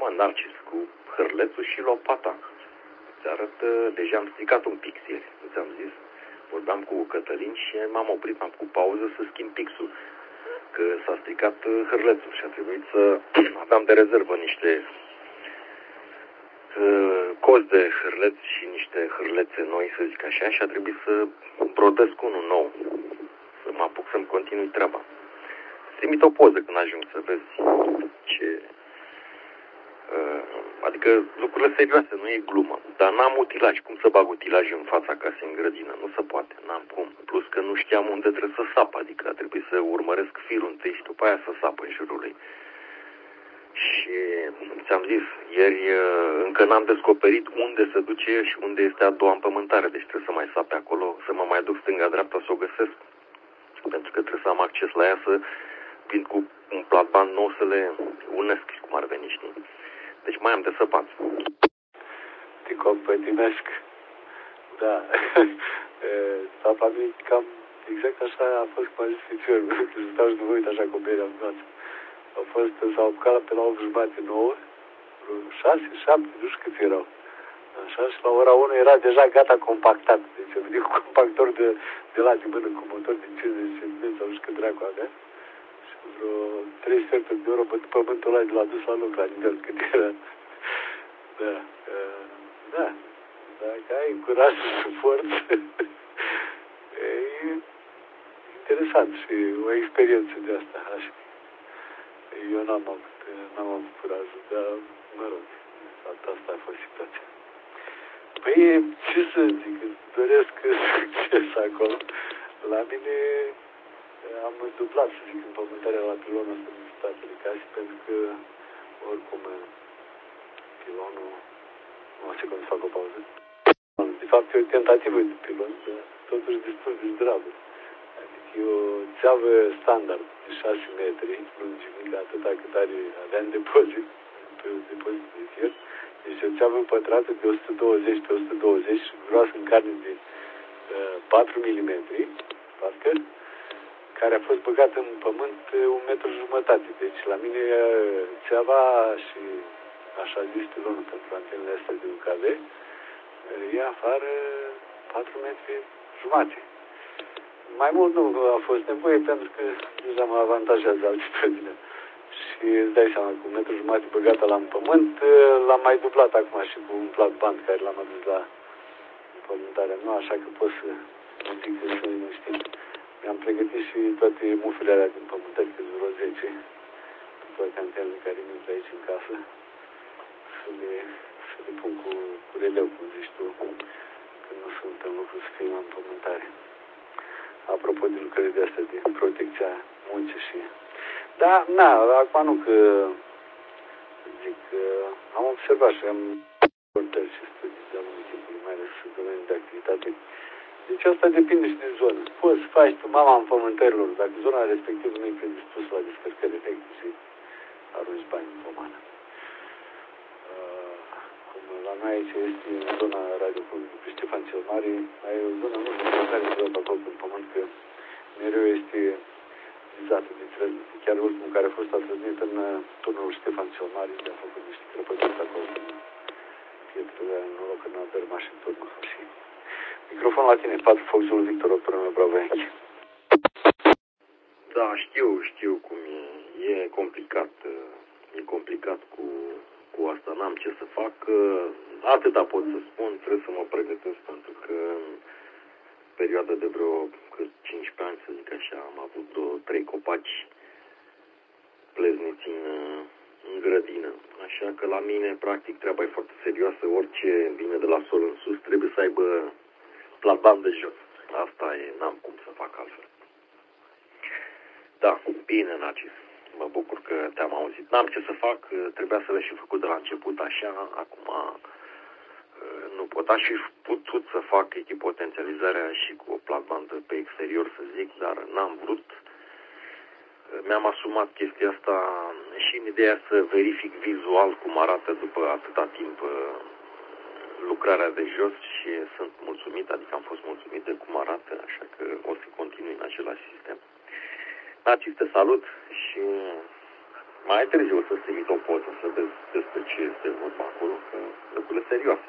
mă, Narcis, cu hârlețul și lopata. Îți arăt, deja am stricat un pix ieri, ți-am zis. Vorbeam cu Cătălin și m-am oprit, am făcut pauză să schimb pixul. Că s-a stricat hârlețul și a trebuit să aveam de rezervă niște cozi de hârleț și niște hârlețe noi, să zic așa, și a trebuit să brodesc unul nou, să mă apuc să-mi continui treaba. Trimit o poză când ajung să vezi ce... adică lucrurile serioase, nu e glumă. Dar n-am utilaj. Cum să bag utilaj în fața casei, în grădină? Nu se poate. N-am cum. Plus că nu știam unde trebuie să sap. Adică a trebuit să urmăresc firul întâi și după aia să sap în jurul lui. Și ți-am zis, ieri încă n-am descoperit unde se duce și unde este a doua împământare. Deci trebuie să mai sap pe acolo, să mă mai duc stânga-dreapta să o găsesc. Pentru că trebuie să am acces la ea, să vin cu un platband nou să le unesc, cum ar veni, știi? Deci mai am de săpat. Ticop pătimesc. Da. Tata mea cam exact așa a fost cum a zis fițiorul. Că stau și nu mă uit așa cu berea în față. S-au apucat pe la 8:30-9, 6, 7, nu știu câți erau. Așa, și la ora 1 era deja gata compactat. Deci a venit cu compactor de la din mână, cu motor din 50 cm sau nu știu cât dracu avea. Și vreo 3 sferturi de oră bătut pământul ăla de l-a dus la loc la nivel cât era. Da. Da. Dacă ai curaj și forță, e interesant și o experiență de asta. Așa. Eu n-am avut curajul, dar, mă rog, asta a fost situația. Păi, ce să zic, îți doresc succes acolo. La mine am dublat, să zic, împământarea la pilonul ăsta din spatele casei, pentru că, oricum, pilonul... O secundă să fac o pauză. De fapt, e o tentativă de pilon, dar totuși destul de zdravă. Adică e o țeavă standard de 6 metri lungime, atâta cât avea în depozit, pe depozit de fier. Deci o țeavă împătrată de 120 pe 120 și groasă în carne de 4 mm, parcă, care a fost băgată în pământ 1,5 metri. Deci la mine țeava și așa zis pilonul pentru antenele astea de UKV, e afară 4,5 metri. Mai mult nu a fost nevoie pentru că deja mă avantajează altitudinea. Și îți dai seama, cu 1,5 metri băgată la în pământ, l-am mai dublat acum și cu un platband care l-am adus la împământarea nouă, așa că pot să zic că sunt liniștit. Mi-am pregătit și toate mufile alea din pământări, că vreo 10, toate antenele care mi intră aici în casă, să le pun cu releu, cum zici tu, că nu sunt în lucru să fie în pământare. Apropo de lucrările de astea de protecția muncii și... Da, acum nu că zic, am observat și am reportări și studii de-a lungul timpului, mai ales în domeniul de activitate. Deci asta depinde și de zonă. Poți să faci tu mama împământărilor, dacă zona respectivă nu e predispusă la descărcări electrice, arunci bani în pomană. Cum la noi aici este în zona radiofonului pe Ștefan cel Mare, ai o zonă nu știu care se dă acolo în pământ, că mereu este vizată de trăznite. Chiar ultimul care a fost atrăznit în turnul Ștefan cel Mare, de a făcut niște crăpături acolo în pietrele, noroc că n-a dărmat și în turnul. Și microfon la tine, 4 Foxul Victor, Octoronul Bravo Yankee. Da, știu cum e. E complicat. E complicat cu asta. N-am ce să fac. Atâta pot să spun. Trebuie să mă pregătesc pentru că în perioada de vreo 15 ani, să zic așa, am avut 3 copaci plezniți în grădină. Așa că la mine, practic, treaba e foarte serioasă. Orice vine de la sol în sus trebuie să aibă platband de jos. Asta e, n-am cum să fac altfel. Da, bine, Narcis. Mă bucur că te-am auzit. N-am ce să fac, trebuia să le și făcut de la început așa, acum nu pot. Aș fi putut să fac echipotențializarea și cu o platbandă pe exterior, să zic, dar n-am vrut. Mi-am asumat chestia asta și în ideea să verific vizual cum arată după atâta timp lucrarea de jos și sunt mulțumit, adică am fost mulțumit de cum arată, așa că o să continui în același sistem. Narcis, te salut și mai târziu o să-ți trimit o poză să vezi despre ce serioase,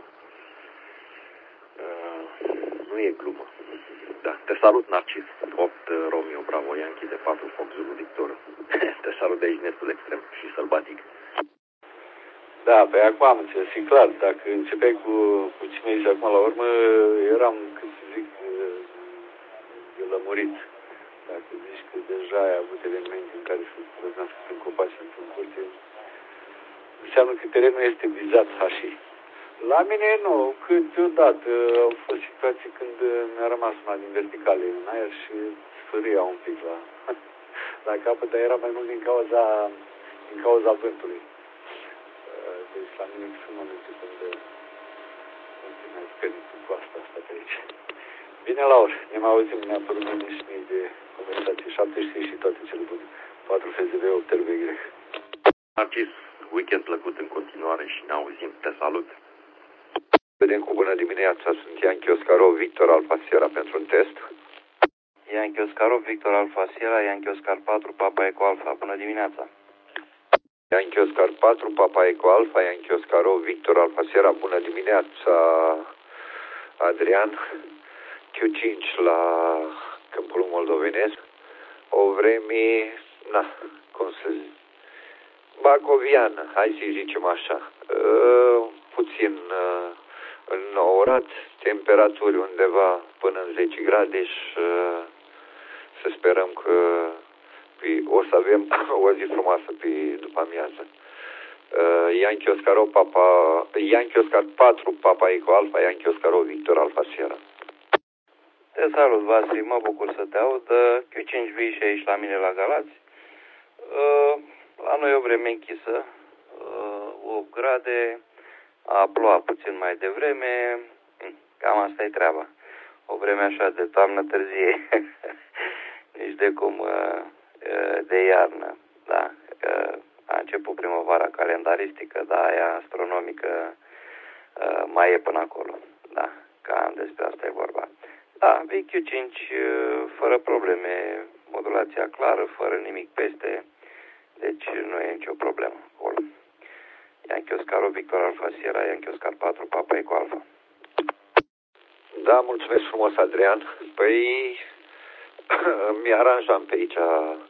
nu e glumă. Da, te salut, Narcis. 8 Romeo Bravo Yankee de 4 Fox Zulu Victor. Te salut de aici, nestul extrem și sălbatic. Da, pe acum am înțeles, e clar, dacă începeai cu cine și acum la urmă, eram, cât să zic, lămurit. Dacă zici că deja ai avut evenimente în care să răznească în copaci într-un curte, înseamnă că terenul este vizat așa. La mine nu, câteodată au fost situații când mi-a rămas una din verticale în aer și sfârâia un pic la capăt, dar era mai mult din cauza vântului. Deci la mine sunt momente când mi-ai scărit cu asta pe aici. Bine, Laur, ne mai auzim, ne-a părut mie și mie de conversație 76 și toate cele bune. 4 FZV, 8 LVY. Narcis, weekend plăcut în continuare și ne auzim. Te salut. Vedem cu bună dimineața, sunt Yankee Oscarov, Victor Alfa Sierra pentru un test. Yankee Oscarov, Victor Alfa Sierra, Yankee Oscar 4, Papa Eco Alfa. Bună dimineața. Yankee Oscar 4, Papa Eco Alfa, Yankee Oscarov, Victor Alfa Sierra. Bună dimineața, Adrian. Q5 la Câmpul Moldovenesc. O vreme, cum să zic, bacoviană, hai să zicem așa. Puțin înnorat, temperaturi undeva până în 10 grade și să sperăm că o să avem o zi frumoasă pe după amiază. Yankee Oscar 4, Papa Eco Alfa, Yankee Oscarov, Victor Alfa Sierra. Te salut, Vasile, mă bucur să te aud. Q5 vii și aici la mine la Galați. La noi o vreme închisă, 8 grade, a plouat puțin mai devreme, cam asta e treaba. O vreme așa de toamnă târzie, nici de cum de iarnă, da. A început primăvara calendaristică, dar aia astronomică mai e până acolo, da, cam despre asta e vorba. Da, VQ5 fără probleme, modulația clară, fără nimic peste, deci nu e nicio problemă acolo. Yankee Oscar Victor Alfa Sierra, Yankee Oscar 4, Papa Eco Alfa. Da, mulțumesc frumos, Adrian. Păi, mi-aranjam pe aici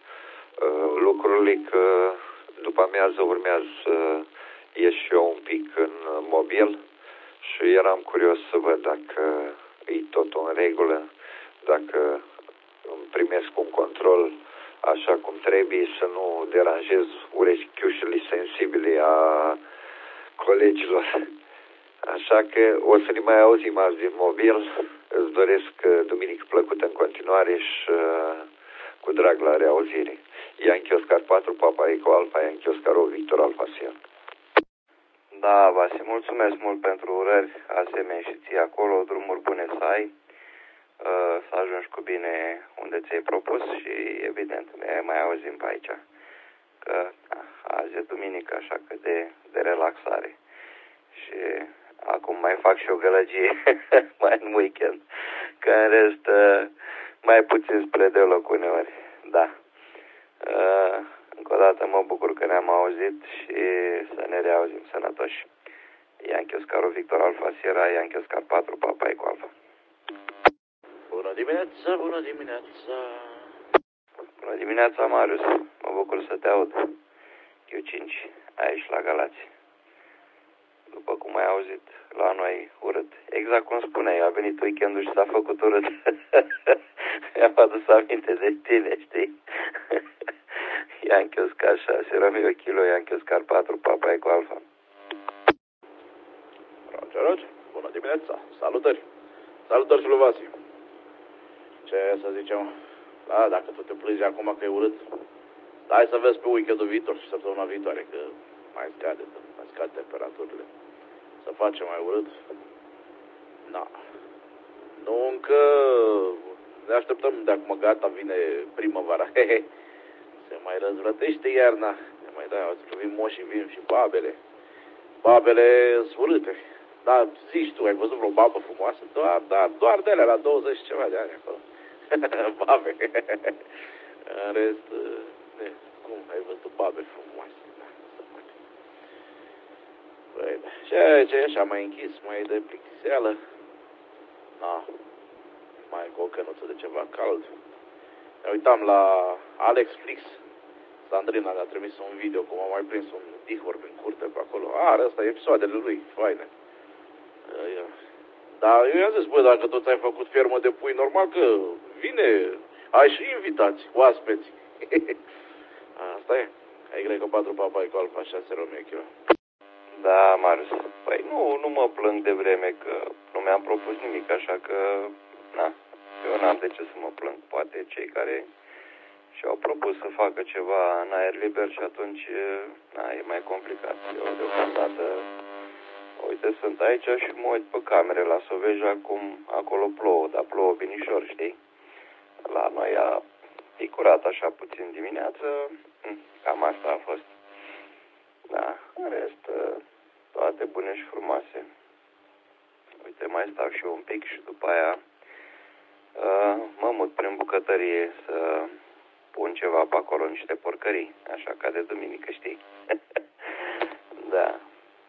lucrurile că după amiază urmează să ies și eu un pic în mobil și eram curios să văd dacă e totul în regulă, dacă îmi primesc un control așa cum trebuie, să nu deranjez urechiușele sensibile a colegilor. Așa că o să ne mai auzim azi din mobil. Îți doresc duminică plăcută în continuare și cu drag la reauzire. Yankee Oscar 4, Papa Eco Alfa, Yankee Oscar Victor Alfa Sierra. Da, Vasi, mulțumesc mult pentru urări, asemenea și ție acolo, drumuri bune să ai, să ajungi cu bine unde ți-ai propus și, evident, ne mai auzim pe aici, că azi e duminică, așa că de relaxare și acum mai fac și o gălăgie mai în weekend, că în rest mai puțin spre deloc uneori, da. Încă o dată mă bucur că ne-am auzit și să ne reauzim sănătoși. Yankee Oscar Victor Alfa Sierra, Yankee Oscar 4, Papa Eco Alfa. Bună dimineața, bună dimineața. Bună dimineața, Marius. Mă bucur să te aud. Q5, aici la Galați. După cum ai auzit, la noi urât. Exact cum spuneai, a venit weekendul și s-a făcut urât. Mi-am adus aminte de tine, știi? Yankee Oscar 6, Romeo Kilo, Yankee Oscar 4, Papa Eco Alfa. Roger, bună dimineața, salutări. Salutări și lui Vasi. Ce să zicem? Da, dacă tu te plângi acum că e urât, hai să vezi pe weekendul viitor și săptămâna viitoare, că mai scade temperaturile. Să facem mai urât? Da. Nu, încă ne așteptăm de acum, gata, vine primăvara. Se mai răzvrătește iarna. Ne mai vin moșii, vin și babele. Babele sunt urâte. Da, zici tu, ai văzut vreo babă frumoasă? Doar de alea, la 20 ceva de ani acolo. Babe. În rest, cum ai văzut babe frumoase? Da, se poate. Păi Ce e așa mai închis, mai de plictiseală. Na, mai cu o cănuță de ceva cald. Ne uitam la Alex Flix. Sandrina le-a trimis un video cum a mai prins un dihor prin curte pe acolo. Are ăsta episoadele lui, faine. Dar eu i-am zis, bă, dacă tot ai făcut fermă de pui, normal că vine, ai și invitați, oaspeți. Asta e. Y4 Papai cu Alfa 6 Romeo Kilo. Da, Marius. Păi nu mă plâng de vreme că nu mi-am propus nimic, așa că, na, eu n-am de ce să mă plâng. Poate cei care și-au propus să facă ceva în aer liber și atunci, na, e mai complicat. Eu, deocamdată, uite, sunt aici și mă uit pe camere la Soveja cum acolo plouă, dar plouă binișor, știi? La noi a picurat așa puțin dimineață, cam asta a fost. Da, în rest, toate bune și frumoase. Uite, mai stau și eu un pic și după aia mă mut prin bucătărie să pun ceva pe acolo, niște porcării, așa ca de duminică, știi? Da.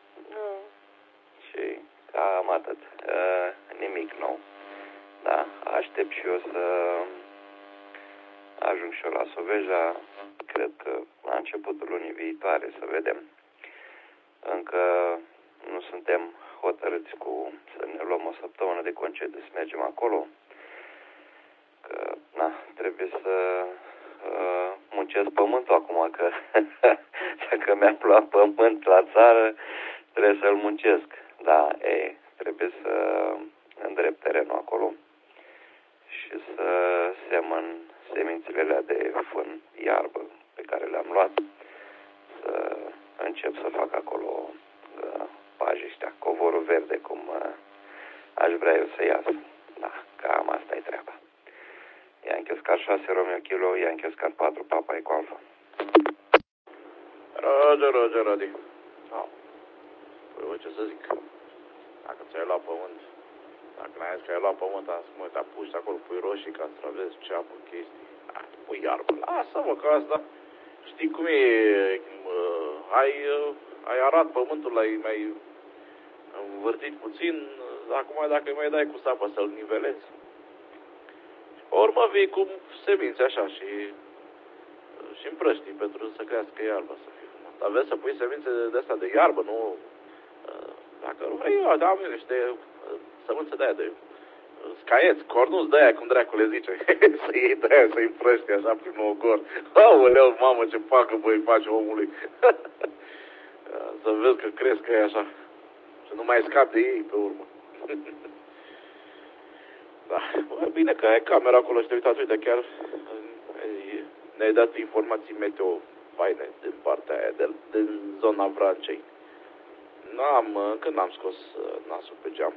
Și cam atât. Nimic nou. Da, aștept și eu să ajung și eu la Soveja, cred că la începutul lunii viitoare, să vedem. Încă nu suntem hotărâți să ne luăm o săptămână de concediu să mergem acolo, că, na, trebuie să muncesc pământul acum, că dacă mi-am luat pământ la țară, trebuie să-l muncesc. Da, trebuie să îndrept terenul acolo și să semăn semințele alea de fân, iarbă pe care le-am luat, să încep să fac acolo paji ăștia, covorul verde, cum aș vrea eu să iasă. Da, cam asta e treaba. I-am chescat 6 Romeo Kilo, i-am chescat 4 Papai cu Alfa. Roger, Rodi. Păi, ce să zic? Dacă ți-ai luat pământ, dacă n-ai zis că ai luat pământ, am zis, mă, te apuci acolo, pui roșii, castraveți, ceapă, chestii. Pui iarbă. Lasă-mă, că asta, știi cum e, ai arat pământul, l-ai mai învârtit puțin, acum dacă mai dai cu sapă să-l nivelezi. Urmă vii cu semințe așa și împrăștii pentru să crească iarba, să fie frumos. Dar vezi să pui semințe de astea de iarbă, nu? Dacă nu vrei, eu am niște sămânțe de aia de scaieți, cornuți de aia, cum dracu le zice. Să iei de aia, să-i împrăști așa prin ogor. Aoleu, mamă, ce pacă băi face omului. Să vezi că cresc că e așa. Să nu mai scapi de ei pe urmă. Da, bine că ai camera acolo și te uitat, uite, chiar ne-ai dat informații meteo faine din partea aia, din zona Vrancei. Încă n-am scos nasul pe geam.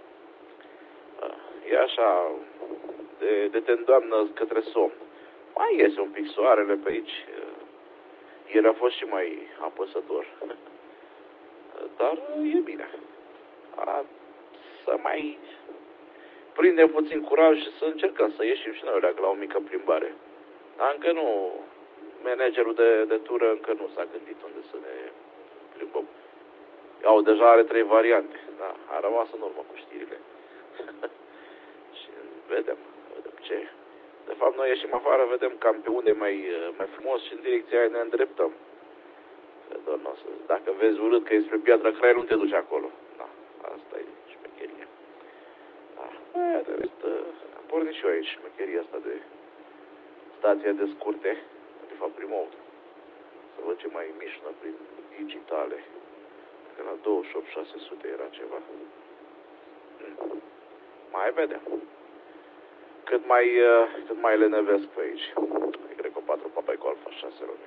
E așa, de te îndoamnă către somn. Mai iese un pic soarele pe aici. Ieri a fost și mai apăsător. Dar e bine. Să mai prindem puțin curaj și să încercăm să ieșim și noi la o mică plimbare. Dar încă nu, managerul de tură încă nu s-a gândit unde să ne plimbăm. Deja are 3 variante. Da, a rămas în urmă cu știrile. Și vedem ce. De fapt, noi ieșim afară, vedem cam pe unde e mai frumos și în direcția aia ne îndreptăm. Dacă vezi urât că e spre Piatra Craiului, nu te duci acolo. Da, asta e șmecheria. Da, de rest, am pornit și eu aici șmecheria asta de stația de scurte, de fapt remote. Să văd ce mai mișnă prin digitale. Că la 28.600 era ceva. Mai vedem. Cât mai lenevesc pe aici. Y4 Papai cu Alfa 6 Romeo.